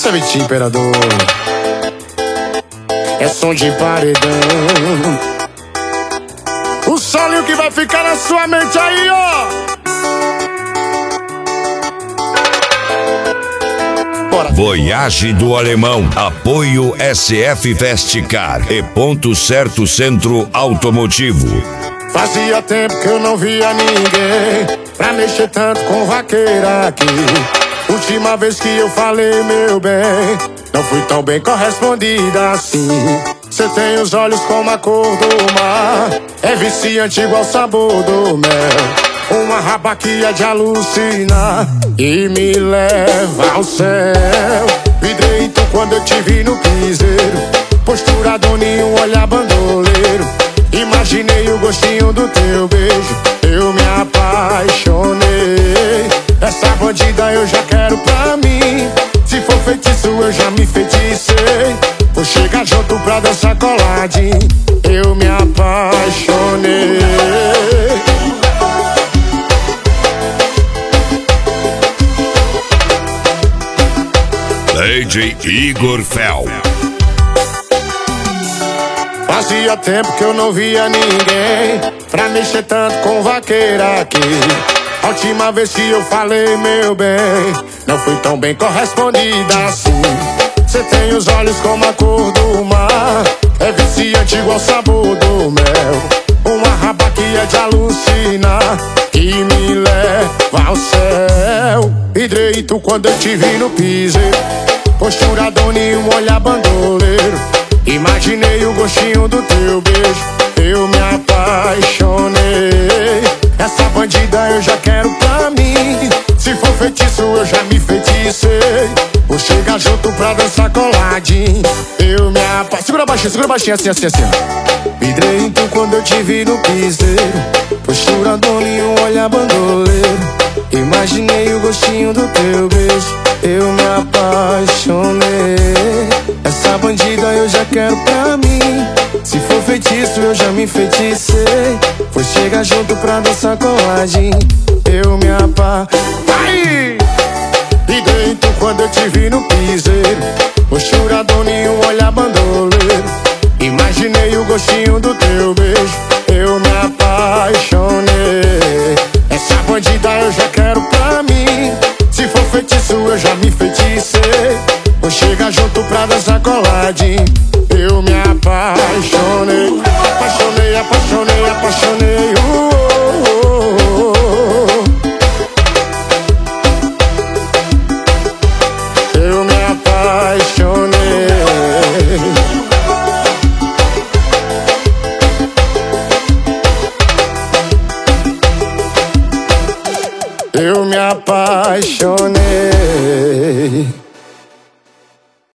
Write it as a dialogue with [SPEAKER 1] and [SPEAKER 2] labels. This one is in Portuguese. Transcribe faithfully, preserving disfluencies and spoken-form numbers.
[SPEAKER 1] Sabitinho Imperador, é som de paredão. O solinho que vai ficar na sua mente aí, ó. Bora.
[SPEAKER 2] Voyage do Alemão. Apoio S F Festcar e Ponto Certo Centro Automotivo.
[SPEAKER 1] Fazia tempo que eu não via ninguém pra mexer tanto com vaqueira aqui. Última vez que eu falei, meu bem, não fui tão bem correspondida assim. Cê tem os olhos como a cor do mar, é viciante igual o sabor do mel. Uma raba que é de alucinar e me leva ao céu. Vidrei então quando eu te vi no piseiro, postura doninho, um olhar bandoleiro. Imaginei o gostinho do teu beijo, eu me apaixonei. Essa bandida eu já quero pra mim, se for feitiço eu já me feticei. Vou chegar junto pra dançar coladinho, eu me apaixonei.
[SPEAKER 2] D J Igor Fel.
[SPEAKER 1] Fazia tempo que eu não via ninguém pra mexer tanto com vaqueira aqui. A última vez que eu falei, meu bem, não fui tão bem correspondida assim. Cê tem os olhos como a cor do mar, é viciante igual o sabor do mel. Uma raba que é de alucinar, que me leva ao céu. Vidrei tu quando eu te vi no piseiro, postura doninho, um olhar bandoleiro. Imaginei o gostinho do teu beijo, eu me apaixonei. Essa bandida eu já quero pra mim, se for feitiço eu já me feticei. Vou chegar junto pra dançar coladinho, eu me apaixonei. Segura baixinho, segura baixinho, assim, assim, assim. Vidrei então quando eu te vi no piseiro, postura doninho, um olhar bandoleiro. Imaginei o gostinho do teu beijo, eu me apaixonei. Essa bandida eu já quero pra mim, se for feitiço eu já me feticei. Vou chegar junto pra dançar coladinho, eu me apaixonei. E dentro quando eu te vi no piseiro, postura doninho, um olhar bandoleiro. Imaginei o gostinho do teu beijo, eu me apaixonei. Essa bandida eu já quero pra mim, se for feitiço eu já me feticei. Vou chegar junto pra dançar coladinho, eu me apaixonei. Apaixonei, apaixonei, apaixonei, uh, uh, uh, uh. Eu me apaixonei. Eu me apaixonei.